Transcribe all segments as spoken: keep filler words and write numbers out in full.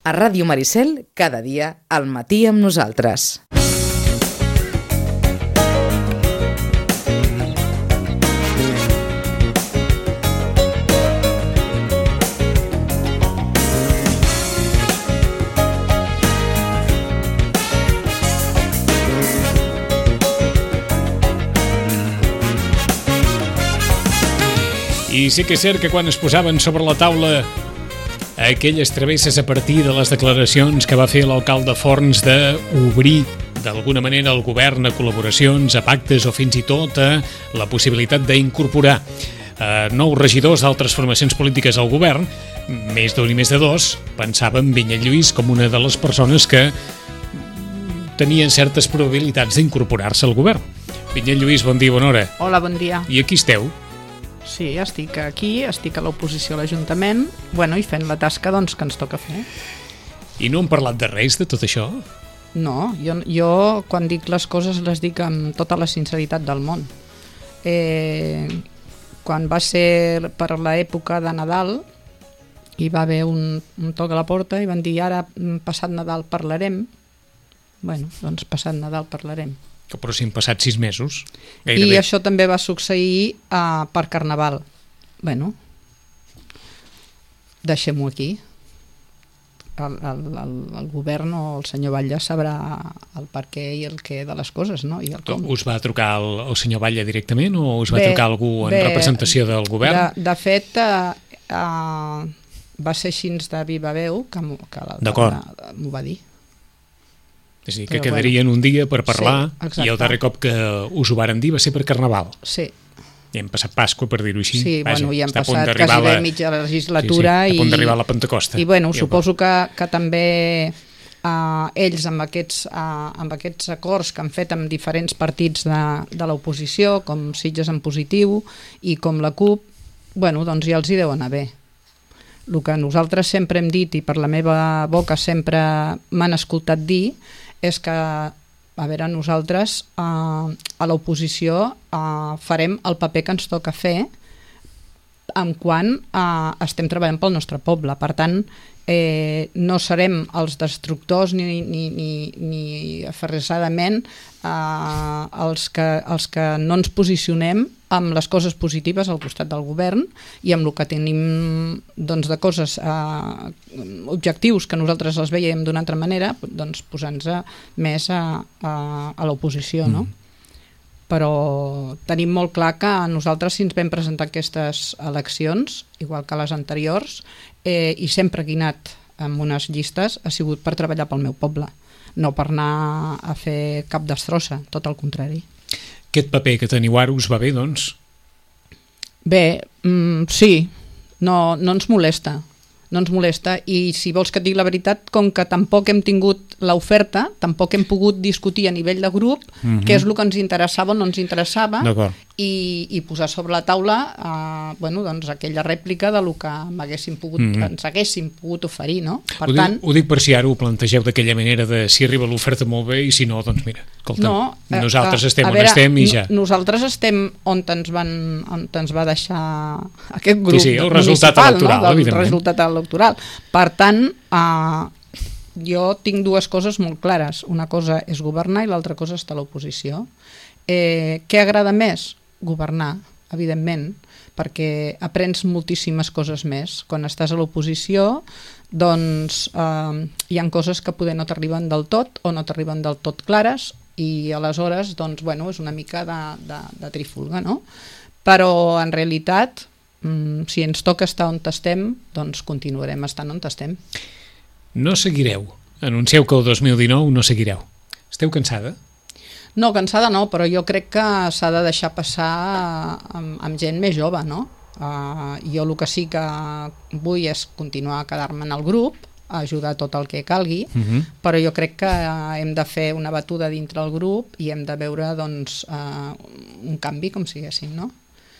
A Ràdio Maricel, cada dia, al matí amb nosaltres. I sí que és cert que quan es posaven sobre la taula aquelles travesses a partir de les declaracions que va fer l'alcalde Forns d'obrir d'alguna manera el govern a col·laboracions, a pactes o fins i tot a la possibilitat d'incorporar eh, nous regidors d'altres formacions polítiques al govern, més d'un i més de dos, pensava en Vinyet Lluís com una de les persones que tenien certes probabilitats d'incorporar-se al govern. Vinyet Lluís, bon dia, bona hora. Hola, bon dia. I aquí esteu? Sí, estic aquí, estic a l'oposició a l'Ajuntament, bueno, i fent la tasca doncs, que ens toca fer. I no hem parlat de res de tot això? No, jo, jo quan dic les coses les dic amb tota la sinceritat del món. Eh, quan va ser per l'època de Nadal, hi va haver un, un toc a la porta i van dir ara passat Nadal parlarem. Bueno, doncs passat Nadal parlarem. Però si han passat sis mesos, gairebé. I això també va succeir uh, per Carnaval. Bueno, deixem-ho aquí. El, el, el, el govern o el senyor Batlle sabrà el per què i el què de les coses, no? I el com. Us va trucar el, el senyor Batlle directament o us va bé, trucar algú en bé, representació del govern? De, de fet, uh, uh, va ser així de viva veu que, que m'ho va dir. És a dir, que però, quedarien bueno, un dia per parlar sí, i el darrer cop que us ho varen dir va ser per Carnaval. Sí. I hem passat Pasqua, per dir-ho així. Sí, Vaja, bueno, i hem passat quasi la... mitja legislatura. Sí, sí, a punt i... d'arribar a la Pentecosta. I bueno, I suposo que, que també uh, ells amb aquests, uh, amb aquests acords que han fet amb diferents partits de, de l'oposició, com Sitges en Positiu i com la CUP, bueno, doncs ja els hi deu anar bé. El que nosaltres sempre hem dit i per la meva boca sempre m'han escoltat dir és que, a veure, nosaltres eh, a l'oposició eh, farem el paper que ens toca fer en quan eh, estem treballant pel nostre poble. Per tant, eh, no serem els destructors ni, ni, ni, ni aferrissadament eh, els, que, els que no ens posicionem amb les coses positives al costat del govern i amb el que tenim doncs, de coses, eh, objectius que nosaltres els veiem d'una altra manera, doncs posant-nos més a, a, a l'oposició, no? Mm. Però tenim molt clar que nosaltres si ens vam presentar aquestes eleccions, igual que les anteriors, eh, i sempre que he anat amb unes llistes ha sigut per treballar pel meu poble, no per anar a fer cap destrossa, tot el contrari. Aquest paper que teniu ara us va bé, doncs? Bé, mm, sí, no, no ens molesta, no ens molesta i si vols que et digui la veritat, com que tampoc hem tingut l'oferta, tampoc hem pogut discutir a nivell de grup mm-hmm. què és el que ens interessava o no ens interessava i, i posar sobre la taula eh, bueno, doncs aquella rèplica de lo que m'haguéssim pogut, mm-hmm. ens haguéssim pogut oferir, no? Per ho, tant, dic, ho dic per si ara ho plantegeu d'aquella manera de si arriba l'oferta molt bé i si no, doncs mira, escolta, no, eh, nosaltres estem on veure, estem i ja. Nosaltres estem on ens, van, on ens va deixar aquest grup sí, sí, el resultat electoral, no? El resultat electoral. Per tant, eh, jo tinc dues coses molt clares. Una cosa és governar i l'altra cosa és estar a l'oposició. Eh, què agrada més? Governar, evidentment, perquè aprens moltíssimes coses més. Quan estàs a l'oposició, doncs eh, hi ha coses que poder no t'arriben del tot o no t'arriben del tot clares i aleshores, doncs, bueno, és una mica de, de, de trifulga, no? Però en realitat, mm, si ens toca estar on estem, doncs continuarem estant on estem. No seguireu. Anuncieu que el dos mil dinou no seguireu. Esteu cansada? No, cansada no, però jo crec que s'ha de deixar passar amb, amb gent més jove, no? Uh, jo el que sí que vull és continuar a quedar-me en el grup, a ajudar tot el que calgui, uh-huh. però jo crec que hem de fer una batuda dintre el grup i hem de veure doncs, uh, un canvi com siguéssim, no?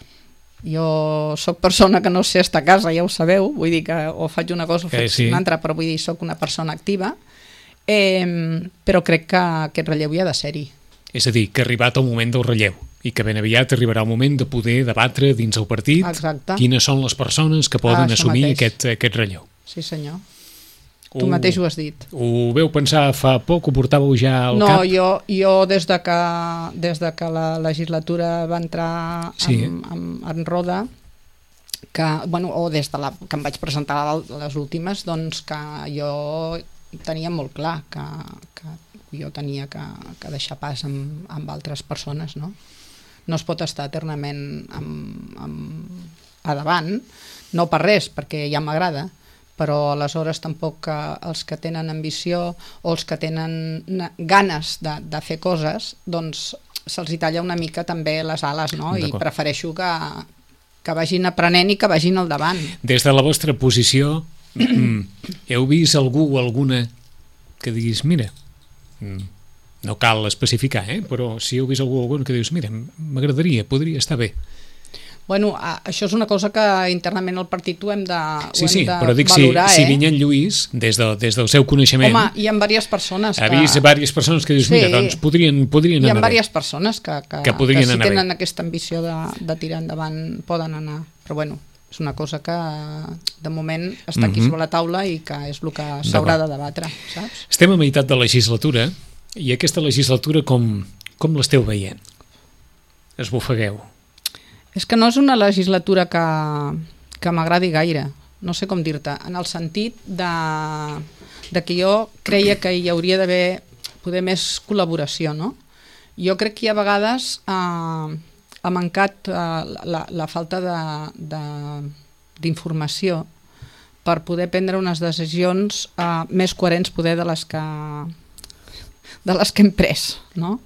Jo sóc persona que no sé estar a casa, ja ho sabeu, vull dir que o faig una cosa o faig eh, sí. una altra, però vull dir, sóc una persona activa, eh, però crec que aquest relleu hi ha de ser-hi. És a dir, que ha arribat el moment del relleu i que ben aviat arribarà el moment de poder debatre dins el partit Exacte. Quines són les persones que poden ah, assumir aquest, aquest relleu. Sí, senyor. Tu mateix ho has dit. Ho veu pensar fa poc, ho portàveu ja al no, cap? No, jo, jo des, de que, des de que la legislatura va entrar sí. en, en, en roda, que, bueno, o des de la, que em vaig presentar les últimes, doncs que jo tenia molt clar que, que jo tenia que, que deixar pas amb, amb altres persones, no? No es pot estar eternament amb, amb, a davant, no per res, perquè ja m'agrada, però aleshores tampoc que els que tenen ambició o els que tenen ganes de, de fer coses, doncs se'ls talla una mica també les ales, no? I prefereixo que, que vagin aprenent i que vagin al davant. Des de la vostra posició, heu vist algú o alguna que diguis, mira, no cal especificar, eh? Però si heu vist algú o alguna que dius, mira, m'agradaria, podria estar bé. Bueno, això és una cosa que internament al partit ho hem de, sí, ho hem sí, de però dic, valorar, si, eh? si Vinyet Lluís, des, de, des del seu coneixement... Home, hi ha diverses persones que... Ha vist diverses persones que dius, sí, mira, doncs podrien, podrien anar bé. Hi ha diverses persones que, que, que, que si tenen bé. aquesta ambició de, de tirar endavant poden anar, però bueno, és una cosa que de moment està aquí mm-hmm. sobre la taula i que és el que s'haurà de debatre, saps? Estem a meitat de legislatura i aquesta legislatura com, com l'esteu veient? Esbufegueu. És que no és una legislatura que, que m'agradi gaire, no sé com dir-te, en el sentit de, de que jo creia que hi hauria d'haver poder més col·laboració, no? Jo crec que hi ha vegades eh, ha mancat eh, la, la falta d'informació per poder prendre unes decisions eh, més coherents poder de les que, de les que hem pres, no?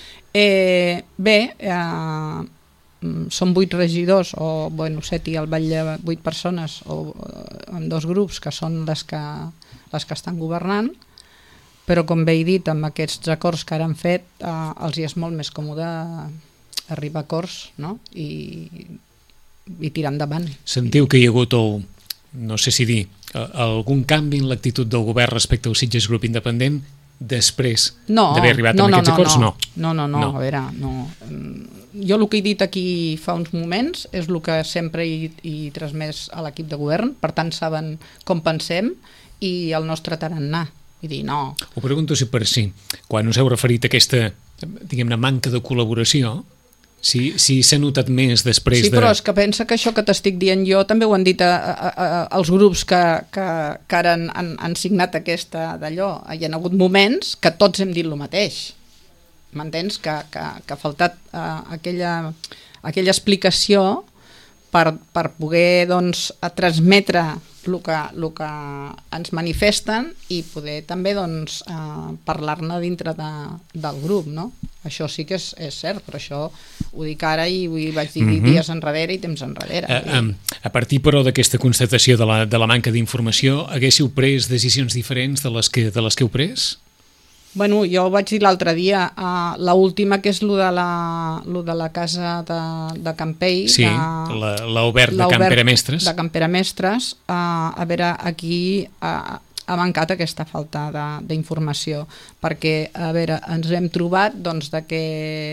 Eh, bé, eh, són vuit regidors o bueno, set i al Batlle vuit persones o en dos grups que són les que, les que estan governant, però com bé he dit, amb aquests acords que ara han fet eh, els hi és molt més còmode arribar a acords, no? I, i tirar endavant. Sentiu que hi ha hagut el, no sé si dir, algun canvi en l'actitud del govern respecte al Sitges Grup Independent després no, d'haver arribat no, amb no, aquests no, acords? No, no, no, no, no. a veure, no. Jo el que he dit aquí fa uns moments és el que sempre he, he transmès a l'equip de govern, per tant saben com pensem i el nostre tarannà. Vull dir, no. Ho pregunto si per si, quan us heu referit a aquesta, diguem-ne, manca de col·laboració, si si s'ha notat més després de... Sí, però és que pensa que això que t'estic dient jo també ho han dit a, a, a, als grups que, que, que ara han, han, han signat aquesta d'allò. Hi ha hagut moments que tots hem dit el mateix. M'entens? Que, que, que ha faltat uh, aquella, aquella explicació per, per poder doncs, transmetre el que, el que ens manifesten i poder també doncs, uh, parlar-ne dintre de, del grup, no? Això sí que és, és cert, però això ho dic ara i ho vaig dir mm-hmm. dies enrere i temps enrere. A, a, a partir, però, d'aquesta constatació de la, de la manca d'informació, haguéssiu pres decisions diferents de les que, de les que heu pres? Bueno, jo ho vaig dir l'altre dia, uh, l'última que és lo de la, lo de la casa de, de Campell. Sí, l'Obert de Can Pere Mestres. De Can Pere Mestres. Uh, a veure, aquí uh, ha mancat aquesta falta d'informació, perquè, a veure, ens hem trobat doncs, de que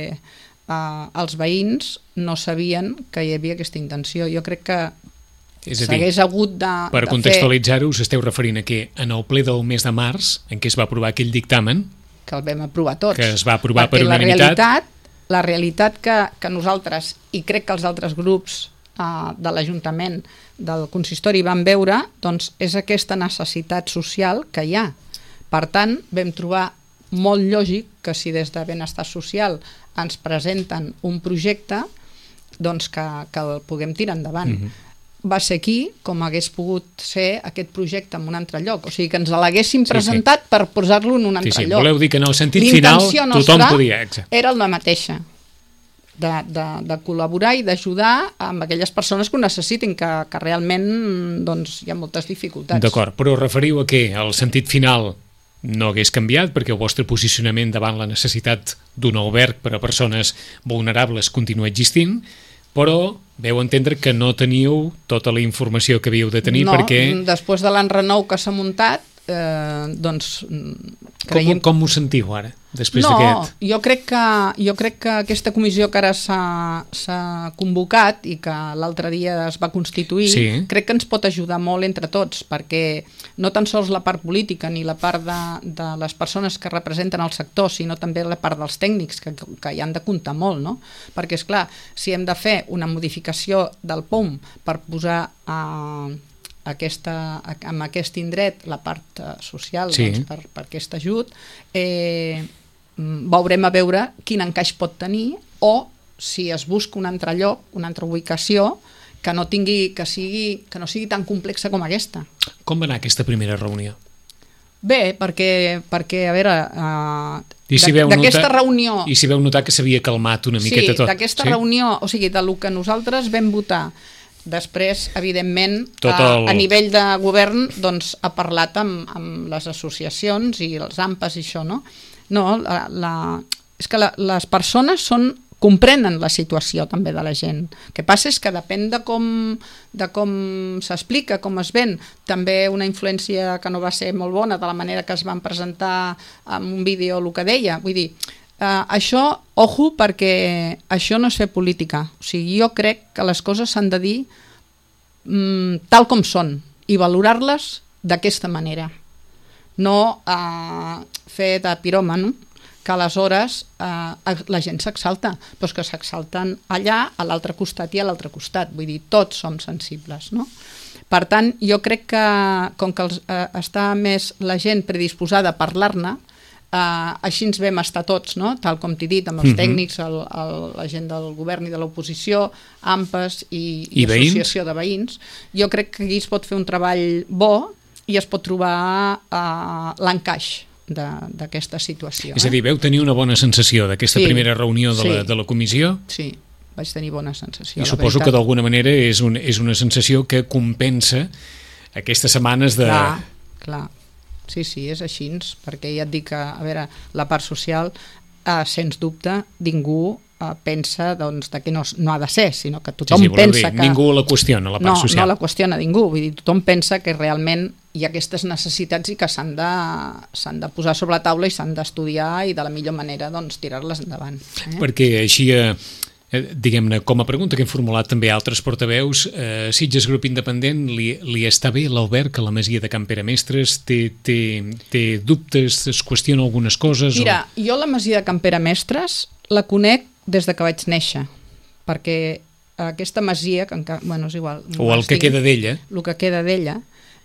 uh, els veïns no sabien que hi havia aquesta intenció. Jo crec que s'hagués hagut de, per de contextualitzar-ho, us esteu referint a que en el ple del mes de març, en què es va aprovar aquell dictamen, que el vam aprovar tots, que es va aprovar per la unanimitat, realitat, la realitat que, que nosaltres, i crec que els altres grups uh, de l'Ajuntament, del consistori van veure, doncs és aquesta necessitat social que hi ha. Per tant, vam trobar molt lògic que si des de Benestar Social ens presenten un projecte, doncs que, que el puguem tirar endavant. Mm-hmm. Va ser aquí com hagués pogut ser aquest projecte en un altre lloc, o sigui que ens l'haguéssim presentat sí, sí. per posar-lo en un altre sí, sí. lloc. Voleu dir que en el sentit final tothom podia... Exacte. Era la mateixa, de, de, de col·laborar i d'ajudar amb aquelles persones que ho necessitin, que, que realment doncs, hi ha moltes dificultats. D'acord, però referiu a que el sentit final no hagués canviat perquè el vostre posicionament davant la necessitat d'un alberg per a persones vulnerables continua existint, però veu entendre que no teniu tota la informació que havíeu de tenir no, perquè... després de l'enrenou que s'ha muntat, eh, doncs creiem... Com, com ho sentiu ara, després no, d'aquest? Jo crec que, jo crec que aquesta comissió que ara s'ha convocat i que l'altre dia es va constituir, sí. crec que ens pot ajudar molt entre tots, perquè no tan sols la part política ni la part de, de les persones que representen el sector, sinó també la part dels tècnics, que, que hi han de comptar molt, no? Perquè, és clar, si hem de fer una modificació del P O M per posar a... Aquesta, amb aquest indret la part social sí. doncs, per, per aquest ajut, eh, veurem a veure quin encaix pot tenir o si es busca un altre lloc, una altra ubicació que no, tingui, que, sigui, que no sigui tan complexa com aquesta. Com va anar aquesta primera reunió? Bé, perquè, perquè a veure, uh, si d'aquesta reunió... I si veu notar que s'havia calmat una miqueta sí, tot. D'aquesta sí, d'aquesta reunió, o sigui, del que nosaltres vam votar. Després, evidentment, el... a nivell de govern doncs, ha parlat amb, amb les associacions i els A M P A S i això, no? No, la, la... és que la, les persones són, comprenen la situació també de la gent. El que passa és que depèn de com, de com s'explica, com es ven, també una influència que no va ser molt bona de la manera que es van presentar en un vídeo el que deia, vull dir... Uh, això, ojo, perquè això no és fer política. O sigui, jo crec que les coses s'han de dir um, tal com són i valorar-les d'aquesta manera. No uh, fer de piròman, que aleshores uh, la gent s'exalta, però és que s'exalten allà, a l'altre costat i a l'altre costat. Vull dir, tots som sensibles, no? Per tant, jo crec que com que els, uh, està més la gent predisposada a parlar-ne, Uh, així ens vam estar tots, no? Tal com t'he dit, amb els uh-huh. tècnics, el, el, la gent del govern i de l'oposició, A M P A S i, i, I associació de veïns. Jo crec que aquí es pot fer un treball bo i es pot trobar uh, l'encaix d'aquesta situació. És a dir, veu tenir una bona sensació d'aquesta sí, primera reunió de, sí, la, de la comissió? Sí, vaig tenir bona sensació. I suposo veritat. que d'alguna manera és, un, és una sensació que compensa aquestes setmanes de... Clar, clar. Sí, sí, és així, perquè ja et dic que, a veure, la part social, eh, sens dubte, ningú eh, pensa doncs, que no, no ha de ser, sinó que tothom sí, sí, pensa dir, que... Ningú la qüestiona, la part no, social. No la qüestiona ningú, vull dir, tothom pensa que realment hi ha aquestes necessitats i que s'han de, s'han de posar sobre la taula i s'han d'estudiar i de la millor manera doncs, tirar-les endavant. Eh? Perquè així... Eh... diguem-ne, com a pregunta que hem formulat també altres portaveus, eh, Sitges Grup Independent, li, li està bé l'Albert que la masia de Can Pere Mestres té, té, té dubtes, es qüestiona algunes coses? Mira, o... jo la masia de Can Pere Mestres la conec des de que vaig néixer, perquè aquesta masia, que encara, bueno, és igual... O el que queda d'ella. El que queda d'ella,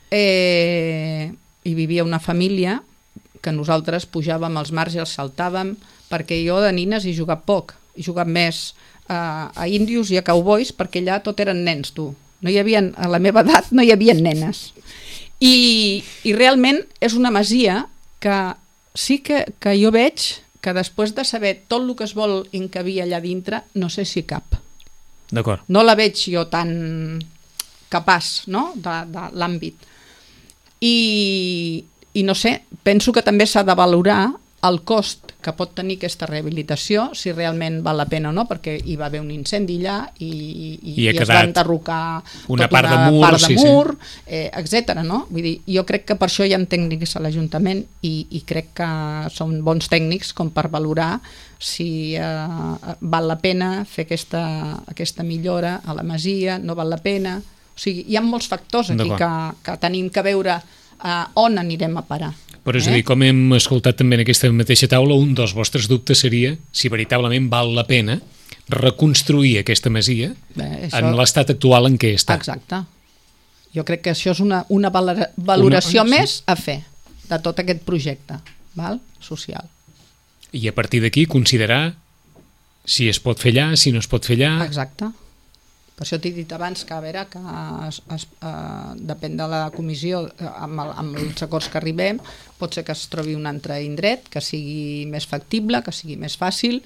eh, hi vivia una família que nosaltres pujàvem als marges, els saltàvem, perquè jo de nines hi he jugat poc, he jugat més a, a índios i a cowboys, perquè allà tot eren nens, tu. No hi havia, a la meva edat no hi havia nenes. I, i realment és una masia que sí que, que jo veig que després de saber tot el que es vol encabir allà dintre, no sé si cap. D'acord. No la veig jo tan capaç, no?, de, de l'àmbit. I, i no sé, penso que també s'ha de valorar el cost que pot tenir aquesta rehabilitació, si realment val la pena o no, perquè hi va haver un incendi allà i, i, I, i es va enderrocar una tota part una de mur, part de sí, mur sí. eh, etcètera, no? Vull dir, jo crec que per això hi ha tècnics a l'Ajuntament i, i crec que són bons tècnics com per valorar si eh, val la pena fer aquesta, aquesta millora a la masia, no val la pena. O sigui, hi ha molts factors aquí que, que tenim que veure eh, on anirem a parar. Però és a dir, com hem escoltat també en aquesta mateixa taula, un dels vostres dubtes seria si veritablement val la pena reconstruir aquesta masia Bé, això... en l'estat actual en què està. Exacte. Jo crec que això és una, una valoració una... més a fer de tot aquest projecte, val? Social. I a partir d'aquí considerar si es pot fer allà, si no es pot fer allà... Exacte. Per això t'he dit abans que, a veure, que es, es, eh, depèn de la comissió, amb, el, amb els acords que arribem, pot ser que es trobi un altre indret, que sigui més factible, que sigui més fàcil,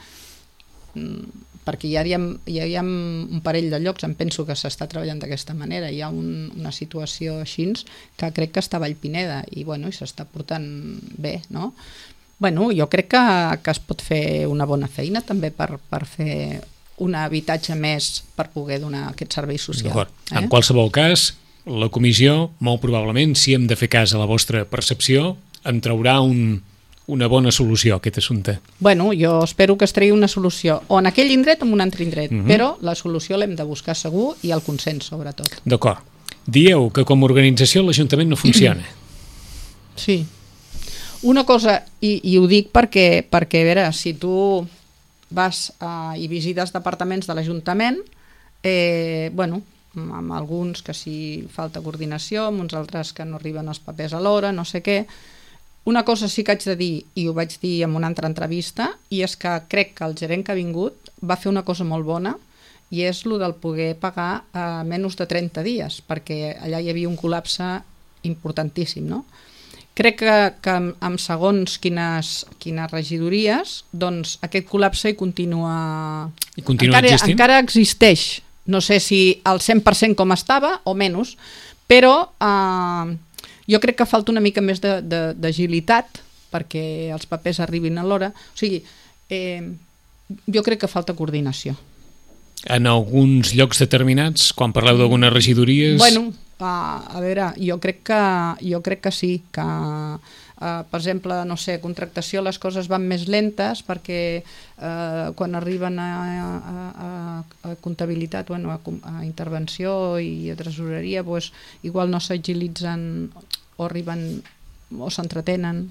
perquè ja hi ha, ja hi ha un parell de llocs, em penso que s'està treballant d'aquesta manera, hi ha un, una situació així que crec que està a Vallpineda i, bueno, i s'està portant bé, no? Bueno, jo crec que, que es pot fer una bona feina també per, per fer un habitatge més per poder donar aquest servei social. Eh? En qualsevol cas, la comissió, molt probablement, si hem de fer cas a la vostra percepció, en traurà un, una bona solució a aquest assumpte. Bueno, jo espero que es tregui una solució, o en aquell indret o en un altre indret, Mhm. però la solució l'hem de buscar segur i el consens, sobretot. D'acord. Dieu que com a organització l'Ajuntament no funciona. Sí. Una cosa, i, i ho dic perquè, perquè a veure, si tu vas uh, i visites departaments de l'Ajuntament, eh, bueno, amb alguns que sí falta coordinació, amb uns altres que no arriben els papers a l'hora, no sé què. Una cosa sí que haig de dir, i ho vaig dir en una altra entrevista, i és que crec que el gerent que ha vingut va fer una cosa molt bona, i és el del poder pagar a menys de trenta dies, perquè allà hi havia un col·lapse importantíssim, no? Crec que, que amb, amb segons quines, quines regidories, doncs aquest col·lapse hi continua... I continua encara, existint? encara existeix. No sé si al cent per cent com estava o menys, però eh, jo crec que falta una mica més de, de, d'agilitat perquè els papers arribin a l'hora. O sigui, eh, jo crec que falta coordinació. En alguns llocs determinats, quan parleu d'algunes regidories... Bueno, a, a veure, jo crec que, jo crec que sí, que, uh, per exemple, no sé, contractació les coses van més lentes perquè uh, quan arriben a, a, a, a comptabilitat, bueno, a, a intervenció i a tresoreria, pues, igual no s'agilitzen o arriben o s'entretenen.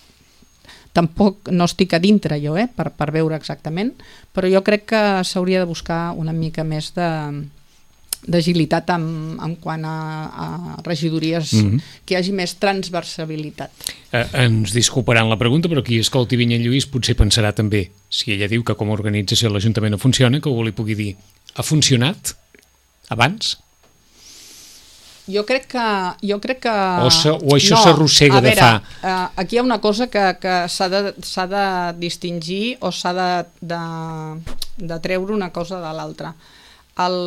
Tampoc no estic a dintre jo, eh, per, per veure exactament, però jo crec que s'hauria de buscar una mica més de, d'agilitat en, en quant a, a regidories, mm-hmm. que hi hagi més transversabilitat. Eh, ens disculparan la pregunta, però qui escolti Vinyet Lluís potser pensarà també, si ella diu que com a organització l'Ajuntament no funciona, que algú li pugui dir, ha funcionat abans? Jo crec que... Jo crec que... O, se, o això no, s'arrossega de fa... Uh, aquí hi ha una cosa que, que s'ha de, s'ha de distingir o s'ha de, de, de treure una cosa de l'altra. El,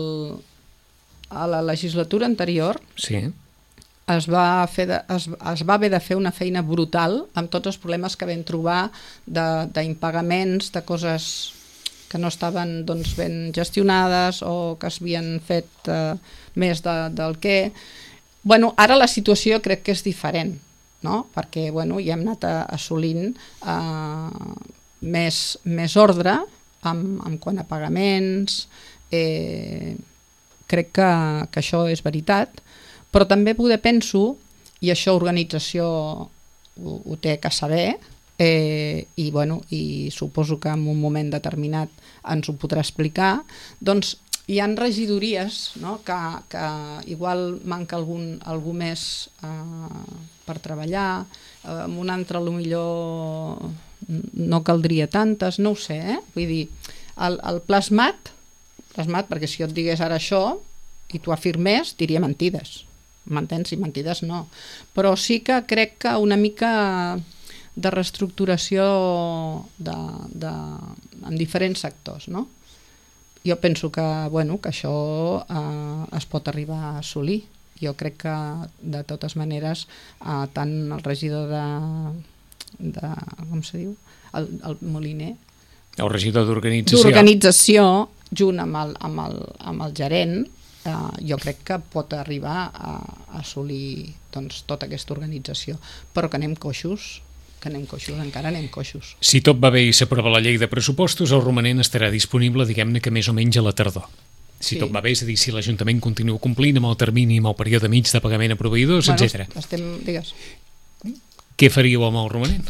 a la legislatura anterior sí. es, va fer de, es, es va haver de fer una feina brutal amb tots els problemes que vam trobar d'impagaments, de, de coses que no estaven doncs, ben gestionades o que s'havien fet eh, més de, del que... Bueno, ara la situació crec que és diferent, no? Perquè bueno, ja hem anat a, assolint eh, més, més ordre amb, amb quant a pagaments, eh, crec que, que això és veritat, però també poder penso, i això organització ho, ho té que saber, Eh, i, bueno, i suposo que en un moment determinat ens ho podrà explicar, doncs hi han regidories, no? que, que igual manca algun, algú més eh, per treballar, eh, amb un altre potser no caldria tantes, no ho sé, eh? Vull dir, el, el plasmat, plasmat, perquè si jo et digués ara això i tu afirmés, diria mentides, m'entens? I mentides no, però sí que crec que una mica de reestructuració de, de, en diferents sectors, no? Jo penso que, bueno, que això eh, es pot arribar a assolir. Jo crec que, de totes maneres, eh, tant el regidor de, de com se diu? El, el Moliner. El regidor d'organització. D'organització, junt amb el, amb el, amb el gerent, eh, jo crec que pot arribar a, a assolir doncs, tota aquesta organització. Però que anem coixos, que anem coixos, encara anem coixos. Si tot va bé i s'aprova la llei de pressupostos, el romanent estarà disponible, diguem-ne que més o menys a la tardor. Si sí. tot va bé, és a dir, si l'Ajuntament continua complint amb el termini, amb el període mig de pagament a proveïdors, bueno, etcètera. Estem, digues. Què faríeu amb el romanent?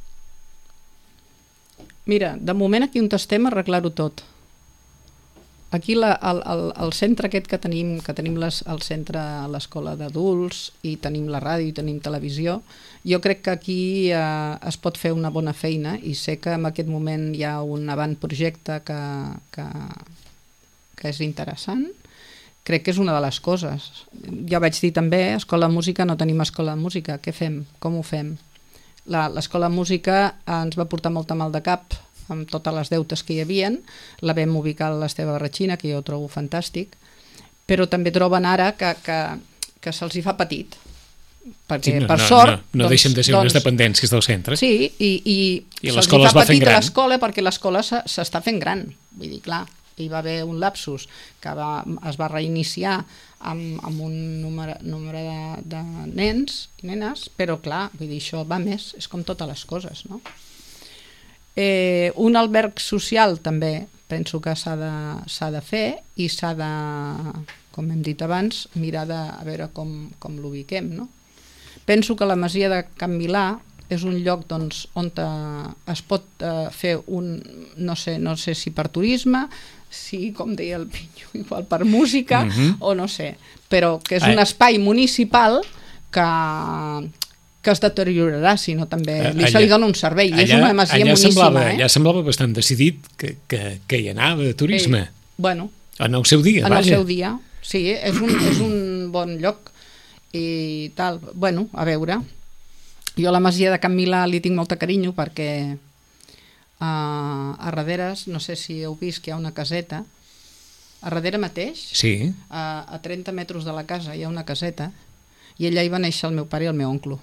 Mira, de moment aquí on estem arreglar-ho tot. Aquí la, el, el, el centre aquest que tenim, que tenim les, el centre a l'escola d'adults i tenim la ràdio i tenim televisió, jo crec que aquí eh, es pot fer una bona feina i sé que en aquest moment hi ha un avantprojecte que, que, que és interessant. Crec que és una de les coses. Ja vaig dir també, escola de música, no tenim escola de música, què fem? Com ho fem? La, l'escola de música ens va portar molta mal de cap amb totes les deutes que hi havien, la vam ubicar a l'Esteve Barratxina, que jo trobo fantàstic, però també troben ara que, que, que se'ls hi fa petit, perquè sí, no, per no, sort... No, no, no deixen de ser doncs, unes dependències del centre. Sí, i, i, I se'ls hi fa petit a l'escola perquè l'escola s'està fent gran, vull dir, clar, hi va haver un lapsus que va, es va reiniciar amb, amb un número, número de, de nens i nenes, però clar, vull dir, això va més, és com totes les coses, no? Eh, un alberg social també penso que s'ha de, s'ha de fer i s'ha de, com hem dit abans, mirar de a veure com, com l'ubiquem, no? Penso que la masia de Can Milà és un lloc doncs, on te, es pot eh, fer un, no sé, no sé si per turisme, si, com deia el Pinyo, igual per música, uh-huh. o no sé, però que és un espai municipal que, que es deteriorarà, si no també li, allà, se li dona un servei, i allà, és una masia moníssima. Semblava, eh? Allà semblava bastant decidit que, que, que hi anava de turisme. Eh, bueno, en el seu dia, en vaja. el seu dia, sí, és un, és un bon lloc i tal. Bueno, a veure, jo a la masia de Can Milà li tinc molta carinyo perquè uh, a darreres, no sé si heu vist que hi ha una caseta, a darrere mateix, sí. a, a trenta metres de la casa hi ha una caseta i allà hi va néixer el meu pare i el meu oncle.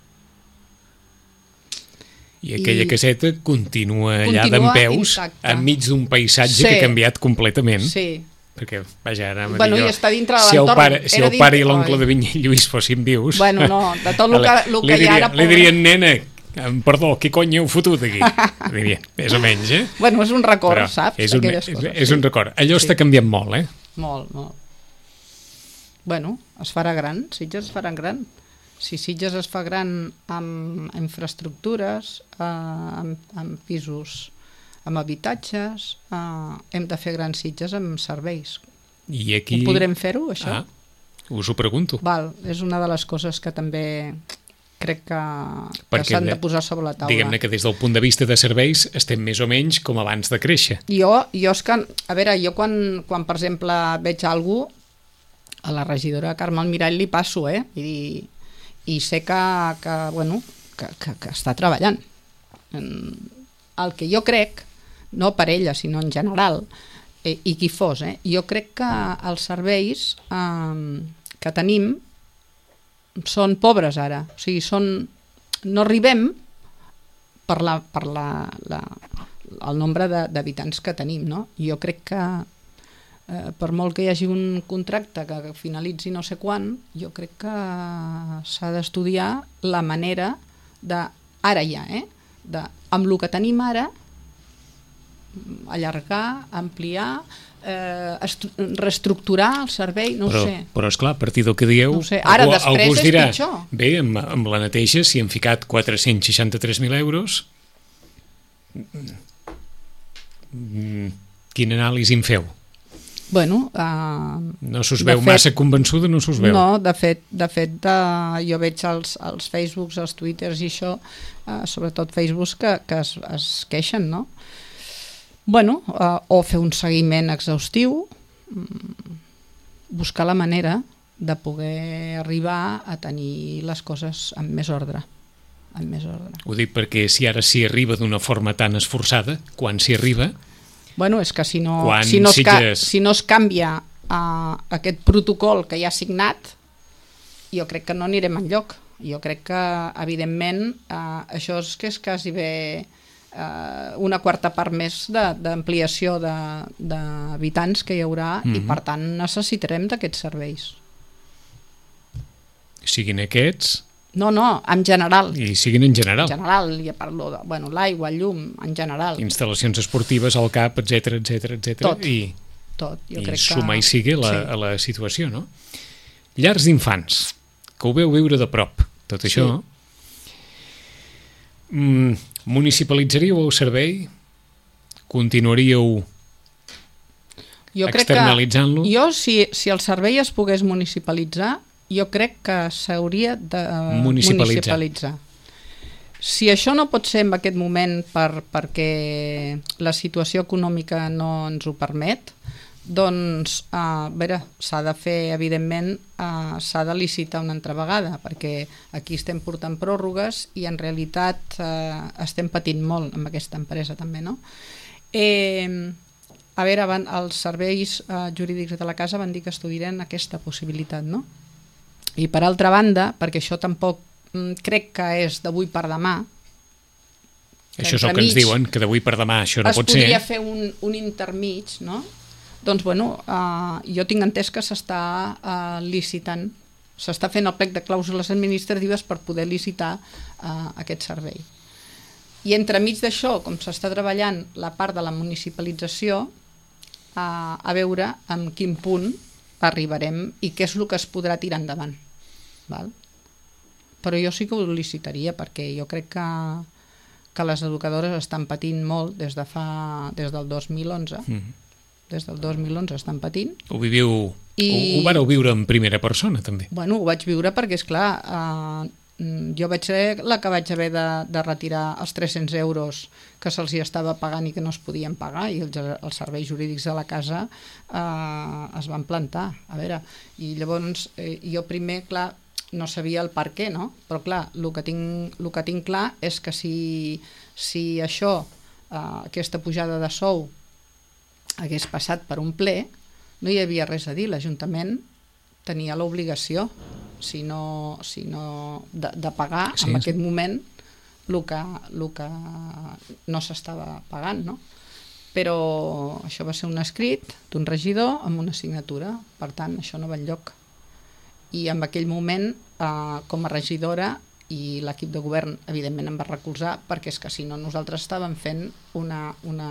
I aquella I caseta continua allà continua dempeus intacta. enmig d'un paisatge sí. que ha canviat completament. Sí. Perquè, vaja, ara bueno, i està dintre de si el l'entorn. pare, si el dintre... pare i l'oncle de Vinyell Lluís fossin vius... Bueno, no, de tot el que, el que li hi ha ara... Li dirien, nena, perdó, què cony heu fotut aquí? Dirien, més o menys, eh? Bueno, és un record, però saps? És un, coses, és sí. un record. Allò sí. està canviant molt, eh? Molt, molt. Bueno, es farà gran, Sitges es farà gran. Si Sitges es fa gran amb infraestructures, eh, amb, amb pisos, amb habitatges, eh, hem de fer grans Sitges amb serveis. I aquí... Ho podrem fer-ho, això? Ah, us ho pregunto. Val, és una de les coses que també crec que, que s'han de posar sobre la taula. Diguem-ne que des del punt de vista de serveis estem més o menys com abans de créixer. Jo, jo és que, a veure, jo quan, quan per exemple veig algú, a la regidora Carme Almirall li passo, eh? I, i sé que, que, bueno, que, que, que està treballant. El que jo crec, no per ella, sinó en general, eh, i qui fos, eh? Jo crec que els serveis eh, que tenim són pobres ara, o sigui, són, no arribem per, la, per la, la, el nombre d'habitants que tenim, no? Jo crec que eh, per molt que hi hagi un contracte que finalitzi no sé quan, jo crec que s'ha d'estudiar la manera de, ara ja, eh? De, amb el que tenim ara, allargar, ampliar, eh, reestructurar el servei, no però, ho sé. Però esclar, a partir del que dieu, no sé. Ara, algú, després algú és dirà, pitjor. Bé, amb, amb la neteja s'hi han ficat quatre-cents seixanta-tres mil euros. Mm, quina anàlisi en feu? Bueno, uh, no s'us veu fet, massa convençuda, no s'us veu? No, de fet, de fet uh, jo veig els, els Facebooks, els Twitters i això, uh, sobretot Facebooks, que, que es, es queixen, no? Bueno, uh, o fer un seguiment exhaustiu, um, buscar la manera de poder arribar a tenir les coses amb més ordre. Amb més ordre. Ho dic perquè si ara s'hi arriba d'una forma tan esforçada, quan s'hi arriba... Bueno, és que si no, si no, es, Sitges... si no es canvia uh, aquest protocol que ja ha signat, jo crec que no anirem enlloc. Jo crec que, evidentment, uh, això és que és quasi bé uh, una quarta part més d'ampliació d'habitants que hi haurà mm-hmm. i, per tant, necessitarem d'aquests serveis. Siguin aquests... No, no, en general. I siguin en general. En general, ja parlo de bueno, l'aigua, el llum, en general. Instal·lacions esportives al cap, etcètera, etcètera, etcètera. Tot, I, tot. Jo i crec sumar que... i sigui la, sí. a la situació, no? Llars d'infants, que ho veu viure de prop, tot sí. això. Mm, municipalitzaríeu el servei? Continuaríeu externalitzant-lo? Jo, si, si el servei es pogués municipalitzar, jo crec que s'hauria de municipalitzar. municipalitzar. Si això no pot ser en aquest moment per, perquè la situació econòmica no ens ho permet, doncs a veure, s'ha de fer, evidentment, uh, s'ha de licitar una altra vegada, perquè aquí estem portant pròrrogues i en realitat uh, estem patint molt amb aquesta empresa també, no? Eh, a veure, van, els serveis uh, jurídics de la casa van dir que estudiaran aquesta possibilitat, no? I per altra banda, perquè això tampoc mm, crec que és d'avui per demà, Això és el que ens diuen, que d'avui per demà això no pot ser. Es podria fer un, un intermig, no? Doncs, bueno, uh, jo tinc entès que s'està uh, licitant, s'està fent el plec de clàusules administratives per poder licitar uh, aquest servei. I entremig d'això, com s'està treballant la part de la municipalització, uh, a veure en quin punt arribarem i què és el que es podrà tirar endavant. Val? Però jo sí que ho licitaria, perquè jo crec que que les educadores estan patint molt des de fa des del dos mil onze. Mm. Des del dos mil onze estan patint. Ho viviu, I... ho, ho vareu viure en primera persona, també. Bueno, ho vaig viure perquè, esclar, eh, jo vaig ser la que vaig haver de, de retirar els tres-cents euros que se'ls hi estava pagant i que no es podien pagar, i els, els serveis jurídics de la casa eh, es van plantar. A veure, i llavors eh, jo primer, clar, no sabia el per què, no? Però clar, el que tinc, el que tinc clar és que si, si això, eh, aquesta pujada de sou hagués passat per un ple, no hi havia res a dir. L'Ajuntament tenia l'obligació, si no, si no de, de pagar sí, en sí. aquest moment el que, el que no s'estava pagant, no? Però això va ser un escrit d'un regidor amb una signatura, per tant, això no va enlloc. I en aquell moment, eh, com a regidora, i l'equip de govern evidentment em va recolzar, perquè és que si no nosaltres estàvem fent una, una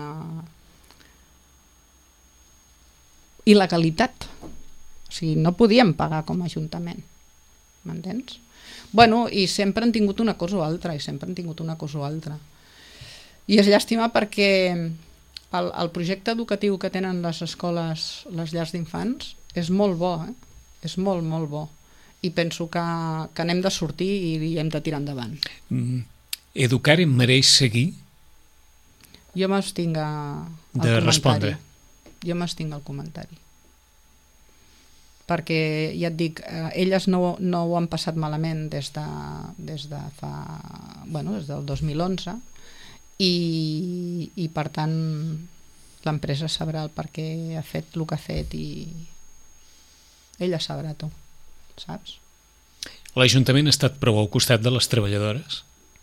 il·legalitat. O sigui, no podíem pagar com a Ajuntament. M'entens? Bueno, i sempre han tingut una cosa o altra, i sempre han tingut una cosa o altra. I és llàstima perquè el, el projecte educatiu que tenen les escoles, les llars d'infants, és molt bo, eh? És molt, molt bo. I penso que, que n'hem de sortir i, i hem de tirar endavant. Mm. Educar em mereix seguir? Jo m'abstinc a, al de comentari. Respondre. Jo m'abstinc al comentari. Perquè, ja et dic, eh, elles no, no ho han passat malament des de, des de fa... Bueno, des del dos mil onze, i, i per tant l'empresa sabrà el per què ha fet el que ha fet i ella sabrà tu, saps? L'Ajuntament ha estat prou al costat de les treballadores?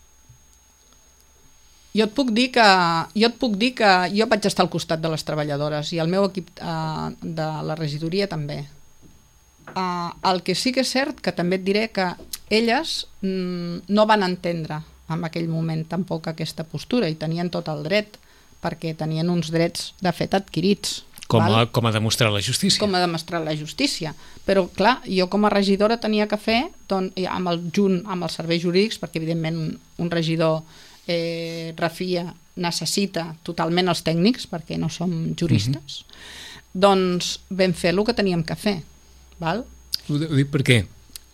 Jo et puc dir que jo et puc dir que jo vaig estar al costat de les treballadores i el meu equip eh, de la regidoria també. Eh, el que sí que és cert, que també et diré que elles mm, no van entendre en aquell moment tampoc aquesta postura, i tenien tot el dret, perquè tenien uns drets de fet adquirits. Com a, com a demostrar la justícia. Com a demostrar la justícia. Però, clar, jo com a regidora tenia que fer, doncs, amb el, junt amb els serveis jurídics, perquè evidentment un, un regidor eh, refia, necessita totalment els tècnics, perquè no som juristes, uh-huh. doncs vam fer el que teníem que fer. Val? Ho dic perquè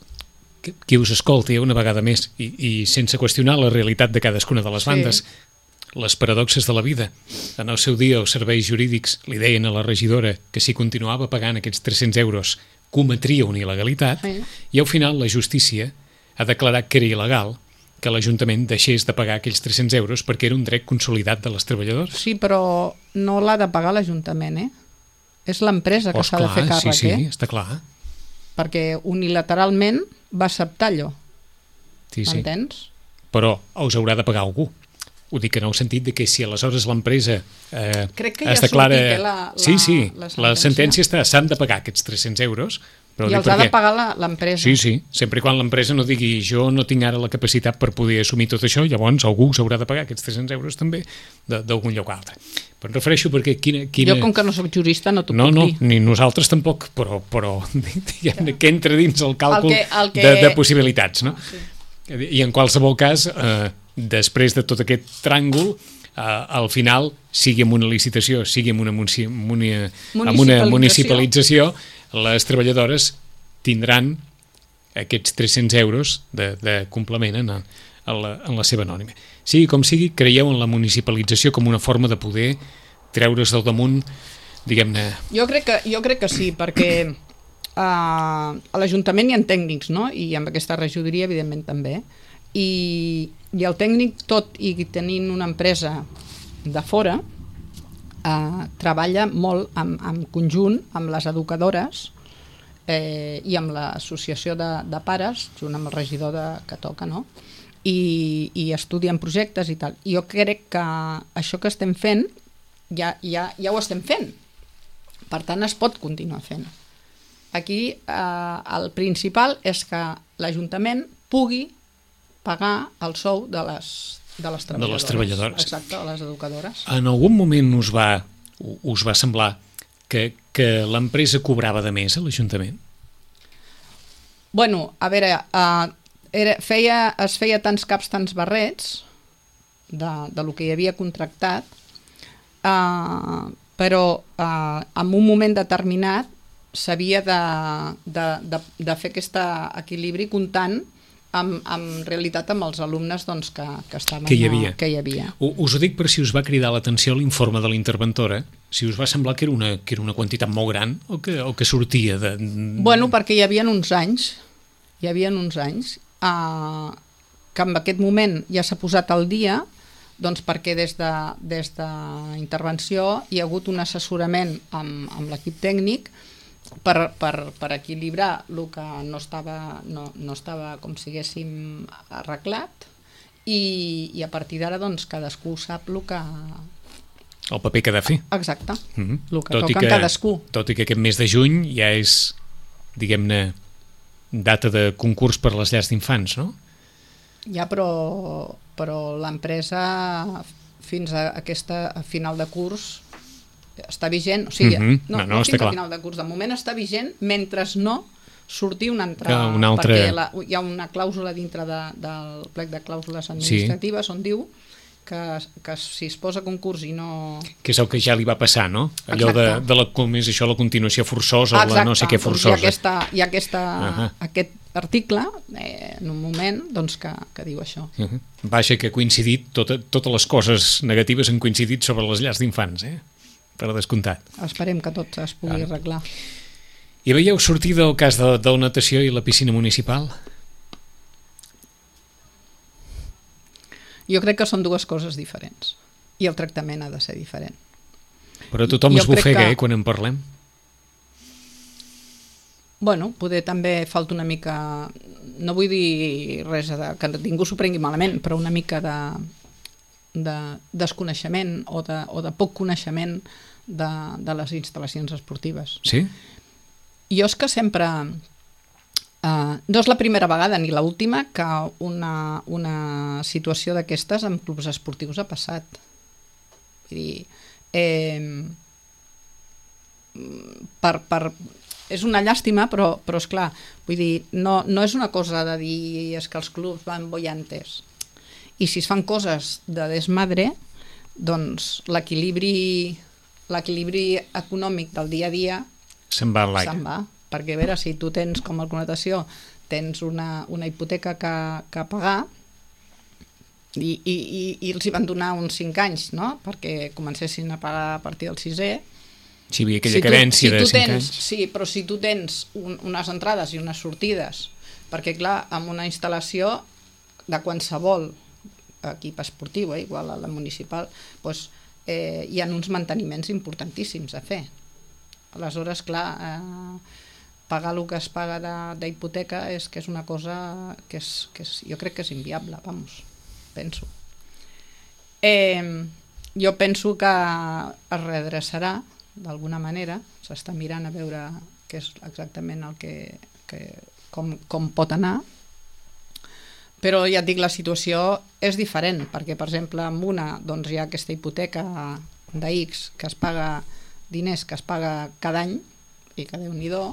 qui us escolti una vegada més, i, i sense qüestionar la realitat de cadascuna de les sí. bandes, les paradoxes de la vida. En el seu dia els serveis jurídics li deien a la regidora que si continuava pagant aquests tres-cents euros cometria una il·legalitat, sí. i al final la justícia ha declarat que era il·legal que l'Ajuntament deixés de pagar aquells tres-cents euros perquè era un dret consolidat de les treballadores. Sí, però no l'ha de pagar l'Ajuntament, eh? És l'empresa que oh, s'ha de fer càrrec, sí, sí, eh? Està clar. Perquè unilateralment va acceptar allò. Sí, sí. M'entens? Però us haurà de pagar algú. Ho dic en el sentit de que si aleshores l'empresa eh, Crec que ja es declara... sortit, eh, la, la, sí, sí, la sentència, la sentència està, s'han de pagar aquests tres-cents euros. Però i els ha de pagar l'empresa. Sí, sí, sempre i quan l'empresa no digui jo no tinc ara la capacitat per poder assumir tot això, llavors algú s'haurà de pagar aquests tres-cents euros també d'algun lloc altre. Però em refereixo perquè quina... quina... Jo com que no soc jurista no t'ho no, puc no, dir. No, ni nosaltres tampoc, però, però diguem, que entra dins el càlcul el que, el que... de, de possibilitats, no? Ah, sí. I en qualsevol cas, eh, després de tot aquest tràngol, Uh, al final, sigui amb una licitació, sigui amb una, munci muni amb una municipalització, les treballadores tindran aquests tres-cents euros de, de complement en, en, la, en la seva anònima. Sigui com sigui, creieu en la municipalització com una forma de poder treure's del damunt, diguem-ne... Jo crec que, jo crec que sí, perquè uh, a l'Ajuntament hi ha tècnics, no? I amb aquesta regidoria, evidentment, també. I, i el tècnic, tot i tenint una empresa de fora, eh, treballa molt en, en conjunt amb les educadores eh, i amb l'associació de, de pares, junt amb el regidor de, que toca, no? i, i estudien projectes i tal. Jo crec que això que estem fent ja, ja, ja ho estem fent. Per tant, es pot continuar fent. Aquí eh, el principal és que l'Ajuntament pugui pagar el sou de les, de les treballadores. De les treballadores. Exacte, de les educadores. En algun moment us va, us va semblar que, que l'empresa cobrava de més a l'Ajuntament? Bueno, a veure, eh, era, feia, es feia tants caps, tants barrets de, de lo que hi havia contractat, eh, però eh, en un moment determinat s'havia de, de, de, de fer aquest equilibri comptant amb, amb realitat amb els alumnes doncs, que, que estaven que hi havia. Que hi havia. Us ho dic per si us va cridar l'atenció l'informe de la interventora, si us va semblar que era una, que era una quantitat molt gran o que, o que sortia de... Bueno, perquè hi havia uns anys, hi havia uns anys eh, que en aquest moment ja s'ha posat al dia, doncs perquè des de, des de intervenció hi ha hagut un assessorament amb, amb l'equip tècnic per, per, per equilibrar el que no estava, no, no estava com si haguéssim arreglat i, i a partir d'ara doncs cadascú sap el que... El paper que ha de fer. Exacte, mm-hmm. el que tot toca que, en cadascú. Tot i que aquest mes de juny ja és, diguem-ne, data de concurs per les llars d'infants, no? Ja, però, però l'empresa fins a aquesta a final de curs està vigent, o sigui, mm-hmm. no, no, no, no fins clar. a final de curs, de moment està vigent mentre no surti una altra, una altra... perquè la, hi ha una clàusula dintre de, del plec de clàusules administratives sí. On diu que, que si es posa a concurs i no... Que és el que ja li va passar, no? Allò de, de la, com és això, la continuació forçosa o la no sé què forçosa. Doncs hi ha, aquesta, hi ha aquesta, uh-huh. aquest article eh, en un moment doncs, que, que diu això. Uh-huh. Vaja, que ha coincidit, tota, totes les coses negatives han coincidit sobre les llars d'infants, eh? Per descomptat. Esperem que tot es pugui ah. arreglar. I veieu sortir del cas de, de la natació i la piscina municipal? Jo crec que són dues coses diferents i el tractament ha de ser diferent. Però tothom jo es bufega, que... que... eh, quan en parlem. Bueno, poder també falta una mica, no vull dir res de, que ningú s'ho prengui malament, però una mica de, de desconeixement o de, o de poc coneixement de, de les instal·lacions esportives. Sí? Jo és que sempre... Uh, no és la primera vegada ni l'última que una, una situació d'aquestes amb clubs esportius ha passat. Vull dir, eh, per, per, és una llàstima, però, però esclar, vull dir, no, no és una cosa de dir és que els clubs van bollantes. I si es fan coses de desmadre, doncs l'equilibri l'equilibri econòmic del dia a dia se'n va a l'aire. Se'n va. Perquè a veure, si tu tens, com a connotació, tens una, una hipoteca que, que pagar i, i, i, i els hi van donar uns cinc anys, no?, perquè comencessin a pagar a partir del sisè. Si hi havia aquella si carència tu, si de cinc tens, anys. Sí, però si tu tens un, unes entrades i unes sortides, perquè clar, amb una instal·lació de qualsevol equip esportiu, eh, igual a la municipal, doncs, eh, hi ha uns manteniments importantíssims a fer. Aleshores, clar... Eh, pagar el que es paga d'hipoteca és que és una cosa que, és, que és, jo crec que és inviable, vamos, penso. Eh, jo penso que es redreçarà d'alguna manera, s'està mirant a veure què és exactament el que, que com, com pot anar, però ja et dic, la situació és diferent, perquè per exemple amb una doncs, hi ha aquesta hipoteca de X que es paga diners que es paga cada any i que Déu-n'hi-do,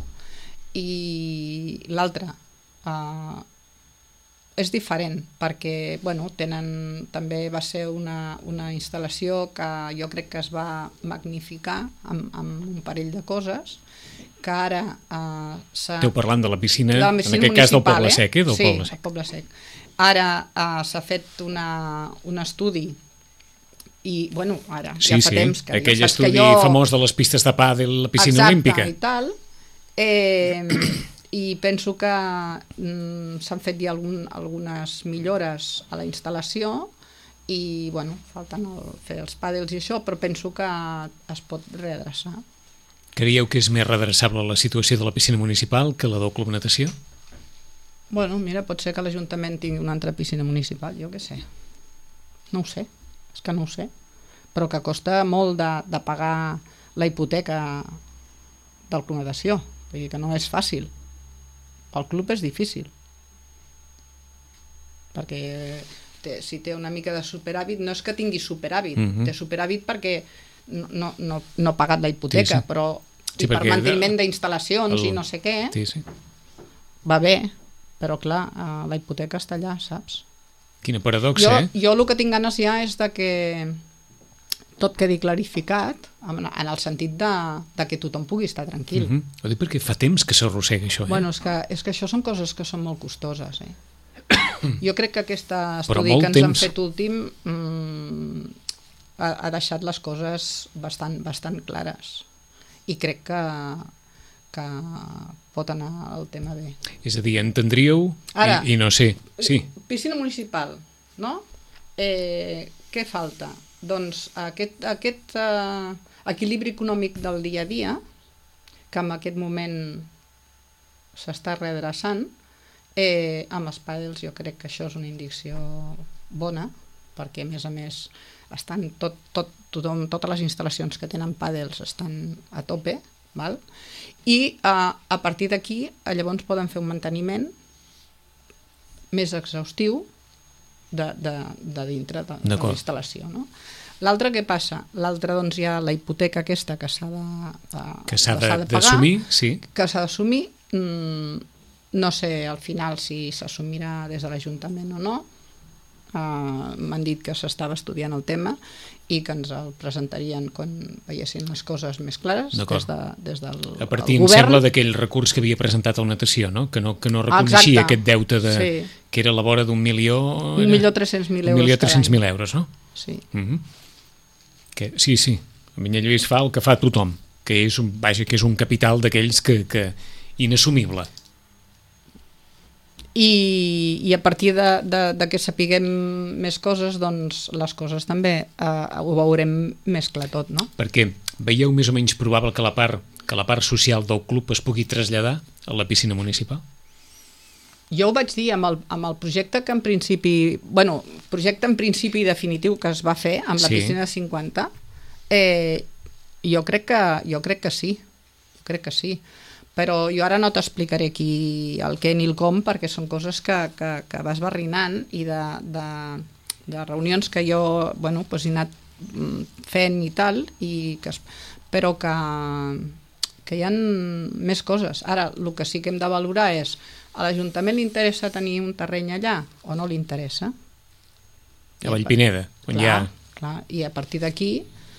i l'altra uh, és diferent perquè bueno, tenen, també va ser una, una instal·lació que jo crec que es va magnificar amb, amb un parell de coses que ara uh, esteu parlant de la piscina, de la piscina en aquest cas del Poble eh? Sec, eh? Del sí, Poble Sec. Poble Sec. Ara uh, s'ha fet una, un estudi i bueno, ara sí, ja fa sí. temps que aquell jo estudi que jo... famós de les pistes de pàdel, la piscina exacte, olímpica. I tal. Eh, i penso que mm, s'han fet ja algun, algunes millores a la instal·lació i bueno, falten el, fer els pàdels i això, però penso que es pot redreçar. Creieu que és més redreçable la situació de la piscina municipal que la del Club Natació? Bueno, mira, pot ser que l'Ajuntament tingui una altra piscina municipal, jo què sé. No ho sé, és que no ho sé. Però que costa molt de, de pagar la hipoteca del Club Natació. Vull dir que no és fàcil. Pel club és difícil. Perquè té, si té una mica de superàvit, no és que tingui superàvit, mm-hmm. té superàvit perquè no, no, no ha pagat la hipoteca, sí, sí. però sí, i per manteniment de... d'instal·lacions el... i no sé què, sí, sí. va bé. Però clar, la hipoteca està allà, saps? Quina paradoxa, jo, eh? Jo el que tinc ganes ja és de que tot quedi clarificat en el sentit de, de que tothom pugui estar tranquil. Mm-hmm. Ho dic perquè fa temps que s'arrossega això, eh? Bueno, és que, és que això són coses que són molt costoses, eh? Jo crec que aquest estudi que ens temps. han fet últim mmm, ha, ha deixat les coses bastant, bastant clares. I crec que que pot anar el tema bé. És a dir, entendríeu Ara, i, i no sé. Sí. Piscina municipal, no? Eh, què falta? Doncs aquest, aquest eh, equilibri econòmic del dia a dia, que en aquest moment s'està redreçant, eh, amb els pàdels jo crec que això és una indicació bona, perquè a més a més estan tot, tot, tothom, totes les instal·lacions que tenen pàdels estan a tope, val? I uh, a partir d'aquí llavors poden fer un manteniment més exhaustiu de, de, de dintre de, de la instal·lació, no? L'altre què passa? L'altre doncs hi ha la hipoteca aquesta que s'ha de, de, que s'ha de, de pagar, d'assumir, sí. que s'ha d'assumir, mm, no sé al final si s'assumirà des de l'Ajuntament o no. Uh, m'han dit que s'estava estudiant el tema i que ens el presentarien quan veiessin les coses més clares des, de, des del govern. A partir, em sembla, d'aquell recurs que havia presentat el Natació, no? Que no, que no reconeixia Exacte. aquest deute de, sí. que era a la vora d'un milió... Un milió tres-cents mil euros. Un milió tres-cents mil euros, no? Sí. Mm-hmm. que, sí, sí. A Minyà-Lluís fa el que fa tothom, que és un, vaja, que és un capital d'aquells que, que inassumible. I, i a partir de, de, de que sapiguem més coses, doncs les coses també eh, ho veurem més clar tot, no? Perquè veieu més o menys probable que la part, que la part social del club es pugui traslladar a la piscina municipal? Jo ho vaig dir amb el, amb el projecte que en principi, bueno, projecte en principi definitiu que es va fer amb la sí. piscina de cinquanta, eh, jo crec que, jo crec que sí, jo crec que sí. Però jo ara no t'explicaré aquí el què ni el com, perquè són coses que, que, que vas barrinant i de, de, de reunions que jo bueno, pues he anat fent i tal, i que, però que, que hi ha més coses. Ara, el que sí que hem de valorar és, a l'Ajuntament li interessa tenir un terreny allà o no li interessa? A Vallpineda, on hi ha... Clar, i a partir d'aquí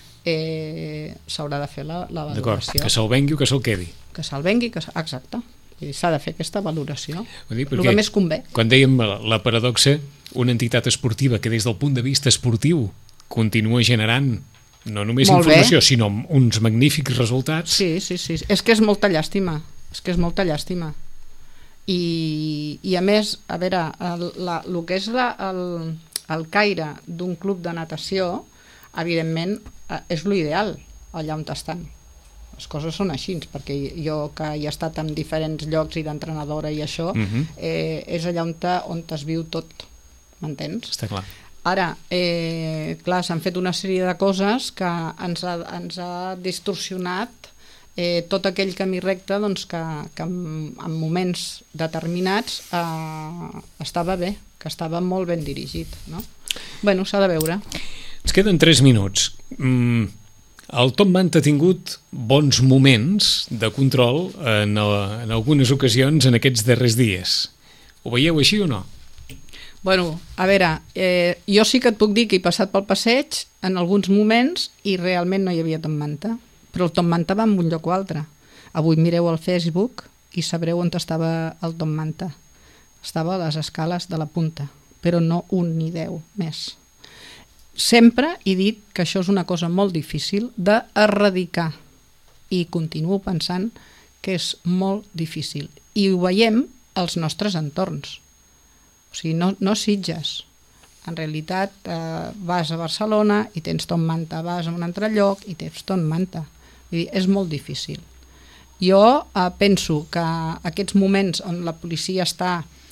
eh, s'haurà de fer la, la valoració. D'acord, que se'l vengui o que se'l quedi. que se'l vengui, que exacte. S'ha de fer aquesta valoració. Dir, el que més convé. Quan dèiem la, la paradoxa, una entitat esportiva que des del punt de vista esportiu continua generant no només Molt informació, bé. sinó uns magnífics resultats. Sí, sí, sí. És que és molta llàstima. És que és molta llàstima. I, i a més, a veure, el, la, el que és la, el, el caire d'un club de natació, evidentment, és l'ideal allà on estan. Les coses són així, perquè jo que he estat en diferents llocs i d'entrenadora i això, uh-huh. eh, és allà on, te, on es viu tot, m'entens? Està clar. Ara, eh, clar, s'han fet una sèrie de coses que ens ha, ens ha distorsionat eh, tot aquell camí recte doncs, que, que en, en moments determinats eh, estava bé, que estava molt ben dirigit, no? Bueno, s'ha de veure. Ens queden tres minuts. Mm. El Top Manta ha tingut bons moments de control en, en algunes ocasions en aquests darrers dies. Ho veieu així o no? Bueno, a veure, eh, jo sí que et puc dir que he passat pel passeig en alguns moments i realment no hi havia Top Manta, però el Top Manta va en un lloc o altre. Avui mireu al Facebook i sabreu on estava el Top Manta. Estava a les escales de la punta, però no un ni deu més. Sempre he dit que això és una cosa molt difícil d'erradicar i continuo pensant que és molt difícil. I ho veiem als nostres entorns. O sigui, no, no Sitges. En realitat eh, vas a Barcelona i tens Top Manta, vas a un altre lloc i tens Top Manta. Vull dir, és molt difícil. Jo eh, penso que aquests moments on la policia està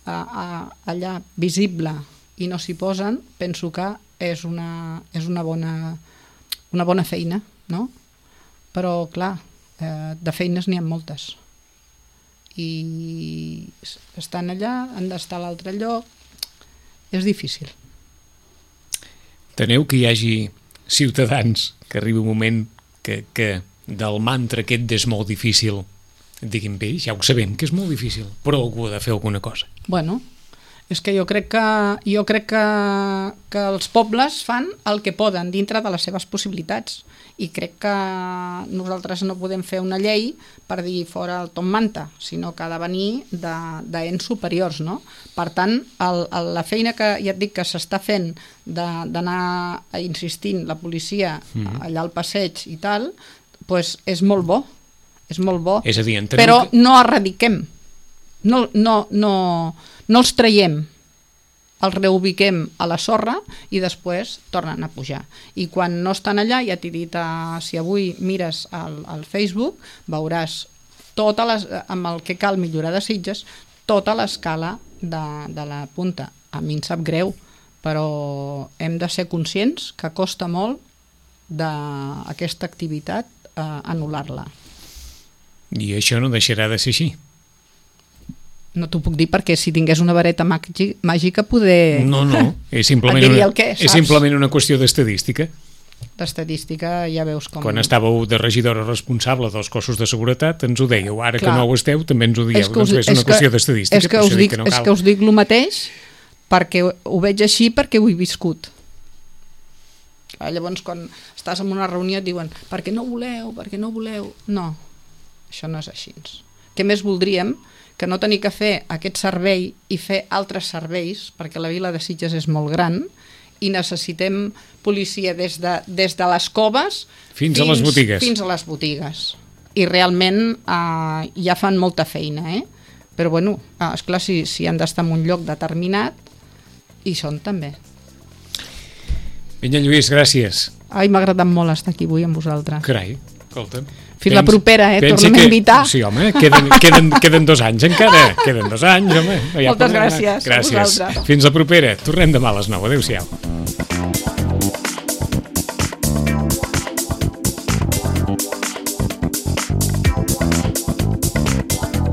a, a, allà visible i no s'hi posen, penso que és una, és una, bona, una bona feina, no? Però, clar, eh, de feines n'hi ha moltes. I estan allà, han d'estar a l'altre lloc, és difícil. Teneu que hi hagi ciutadans que arribi un moment que, que del mantra aquest és molt difícil diguin, bé, ja ho sabem que és molt difícil, però algú ha de fer alguna cosa. Bueno, és que jo crec que jo crec que, que els pobles fan el que poden dintre de les seves possibilitats, i crec que nosaltres no podem fer una llei per dir fora el Tom Manta, sinó que ha de venir d'ens superiors, no? Per tant, el, el, la feina que ja et dic que s'està fent d'anar insistint la policia mm-hmm. allà al passeig i tal, pues és molt bo, és molt bo, és a dir, però que... no erradiquem, no, no, no, no els traiem, els reubiquem a la sorra i després tornen a pujar. I quan no estan allà, ja t'he dit, eh, si avui mires al, al Facebook, veuràs tota les, amb el que cal millorar de Sitges, tota l'escala de, de la punta. A mi em sap greu, però hem de ser conscients que costa molt d'aquesta activitat eh, anul·lar-la. I això no deixarà de ser així. No t'ho puc dir perquè si tingués una vareta màgica poder... No, no, és simplement, una, què, és simplement una qüestió d'estadística. D'estadística ja veus com... Quan estàveu de regidora responsable dels cossos de seguretat ens ho dèieu, ara Clar. que no ho esteu també ens ho dieu, és doncs és una és qüestió d'estadística. És, que us dic, que no és que us dic el mateix perquè ho veig així perquè ho he viscut. Clar, llavors quan estàs en una reunió et diuen per què no voleu, per què no voleu... No, això no és així. Què més voldríem que no tenir que fer aquest servei i fer altres serveis, perquè la vila de Sitges és molt gran i necessitem policia des de, des de les coves fins, fins a les botigues. Fins a les botigues. I realment eh, ja fan molta feina, eh? Però bueno, eh, esclar, si, si han d'estar en un lloc determinat, hi són també. Vinga, Lluís, gràcies. Ai, m'ha agradat molt estar aquí avui amb vosaltres. Carai, escolta... Fins la propera, eh? Tornem a invitar. Sí, home, queden, queden, queden dos anys encara. Queden dos anys, home. No hi ha Moltes problema. gràcies. Gràcies. Fins la propera. Tornem demà a les nou. Adéu-siau.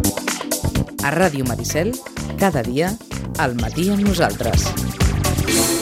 A Ràdio Maricel, cada dia, al matí amb nosaltres.